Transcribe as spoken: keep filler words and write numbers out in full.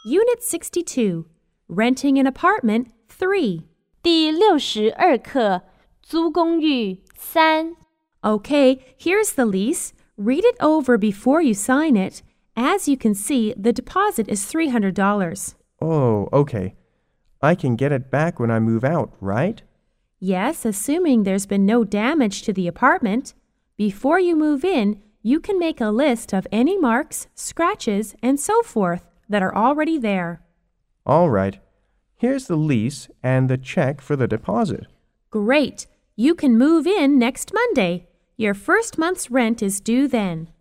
Unit sixty-two, Renting an Apartment three. 第六十二课，租公寓三。 Okay, here's the lease. Read it over before you sign it. As you can see, the deposit is three hundred dollars. Oh, okay. I can get it back when I move out, right? Yes, assuming there's been no damage to the apartment. Before you move in, you can make a list of any marks, scratches, and so forth that are already there. All right. Here's the lease and the check for the deposit. Great! You can move in next Monday. Your first month's rent is due then.